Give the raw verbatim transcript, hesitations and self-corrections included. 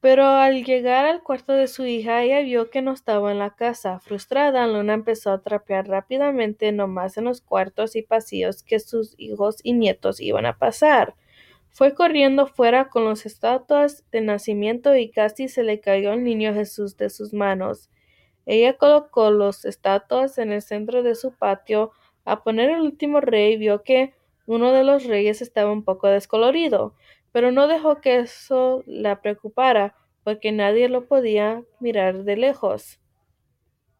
Pero al llegar al cuarto de su hija, ella vio que no estaba en la casa. Frustrada, Luna empezó a trapear rápidamente nomás en los cuartos y pasillos que sus hijos y nietos iban a pasar. Fue corriendo fuera con las estatuas de nacimiento y casi se le cayó el niño Jesús de sus manos. Ella colocó las estatuas en el centro de su patio. A poner el último rey, vio que uno de los reyes estaba un poco descolorido, pero no dejó que eso la preocupara, porque nadie lo podía mirar de lejos.